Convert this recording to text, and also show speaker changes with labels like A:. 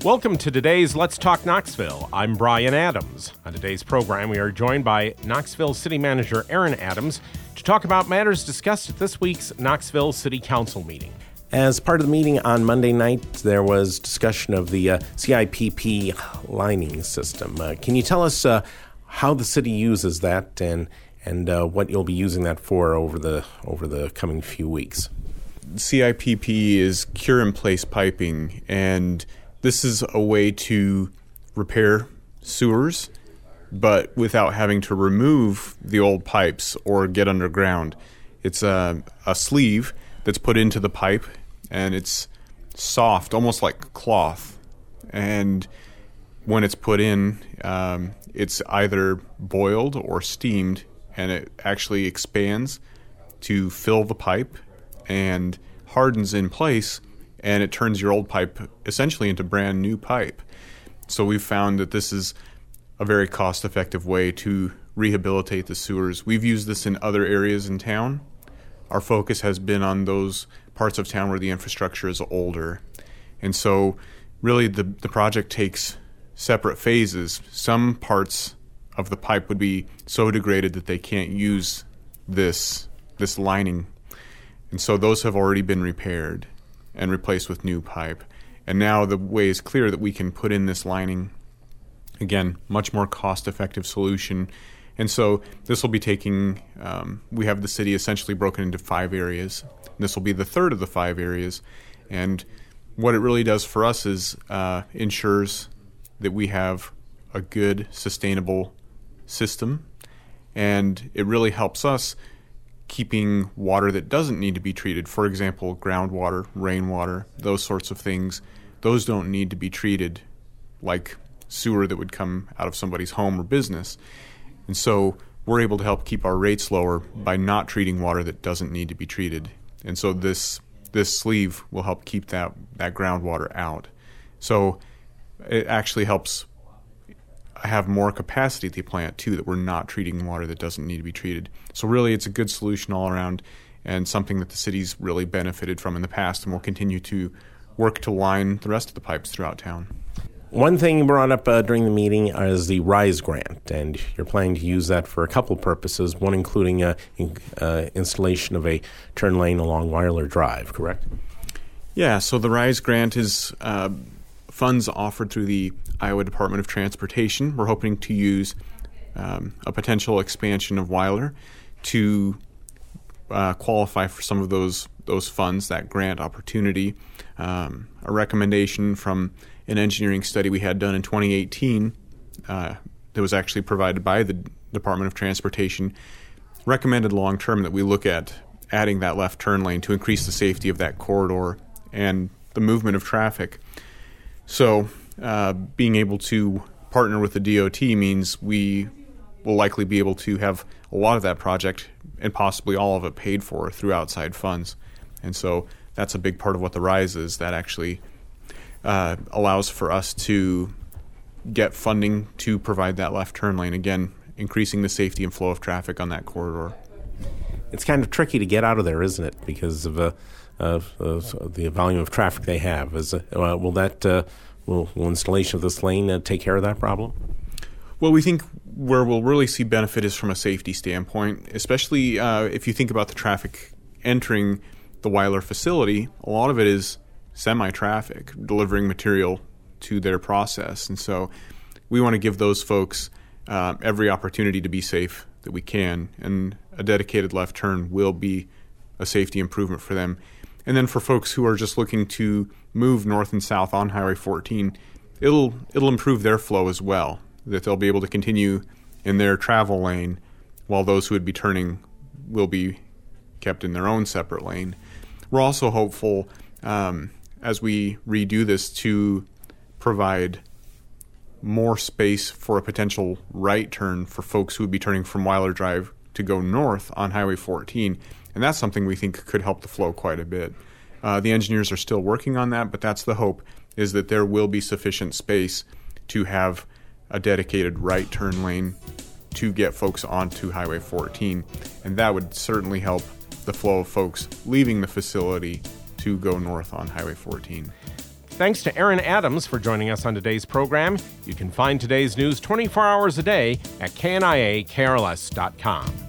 A: Welcome to today's Let's Talk Knoxville. I'm Brian Adams. On today's program, we are joined by Knoxville City Manager Aaron Adams to talk about matters discussed at this week's Knoxville City Council meeting. As part of the meeting on Monday night, there was discussion of the CIPP lining system. Can you tell us how the city uses that and what you'll be using that for over the coming few weeks?
B: CIPP is cure-in-place piping, and this is a way to repair sewers, but without having to remove the old pipes or get underground. It's a sleeve that's put into the pipe, and it's soft, almost like cloth. And when it's put in, it's either boiled or steamed, and it actually expands to fill the pipe and hardens in place, and it turns your old pipe essentially into brand new pipe. So we've found that this is a very cost-effective way to rehabilitate the sewers. We've used this in other areas in town. Our focus has been on those parts of town where the infrastructure is older. And so really the project takes separate phases. Some parts of the pipe would be so degraded that they can't use this lining. And so those have already been repaired and replaced with new pipe. And now the way is clear that we can put in this lining. Again, much more cost-effective solution. And so this will be taking, we have the city essentially broken into 5 areas. This will be the third of the 5 areas. And what it really does for us is ensures that we have a good, sustainable system. And it really helps us keeping water that doesn't need to be treated. For example, groundwater, rainwater, those sorts of things. Those don't need to be treated like sewer that would come out of somebody's home or business. And so we're able to help keep our rates lower by not treating water that doesn't need to be treated. And so this sleeve will help keep that groundwater out. So it actually helps have more capacity at the plant, too, that we're not treating water that doesn't need to be treated. So really, it's a good solution all around and something that the city's really benefited from in the past and will continue to work to line the rest of the pipes throughout town.
A: One thing you brought up during the meeting is the RISE grant, and you're planning to use that for a couple purposes, one including installation of a turn lane along Weiler Drive, correct?
B: Yeah, so the RISE grant is funds offered through the Iowa Department of Transportation. We're hoping to use a potential expansion of Weiler to qualify for some of those funds, that grant opportunity. A recommendation from an engineering study we had done in 2018 that was actually provided by the Department of Transportation recommended long-term that we look at adding that left turn lane to increase the safety of that corridor and the movement of traffic. So being able to partner with the DOT means we will likely be able to have a lot of that project and possibly all of it paid for through outside funds. And so that's a big part of what the RISE is. That actually allows for us to get funding to provide that left turn lane, again, increasing the safety and flow of traffic on that corridor.
A: It's kind of tricky to get out of there, isn't it, because of the volume of traffic they have. Will installation of this lane take care of that problem?
B: Well, we think where we'll really see benefit is from a safety standpoint, especially if you think about the traffic entering the Weiler facility. A lot of it is semi-traffic delivering material to their process. And so we want to give those folks every opportunity to be safe that we can. And a dedicated left turn will be a safety improvement for them. And then for folks who are just looking to move north and south on Highway 14, it'll improve their flow as well, that they'll be able to continue in their travel lane while those who would be turning will be kept in their own separate lane. We're also hopeful as we redo this to provide more space for a potential right turn for folks who would be turning from Weiler Drive to go north on Highway 14. And that's something we think could help the flow quite a bit. The engineers are still working on that, but that's the hope, is that there will be sufficient space to have a dedicated right turn lane to get folks onto Highway 14. And that would certainly help the flow of folks leaving the facility to go north on Highway 14.
A: Thanks to Aaron Adams for joining us on today's program. You can find today's news 24 hours a day at kniakrls.com.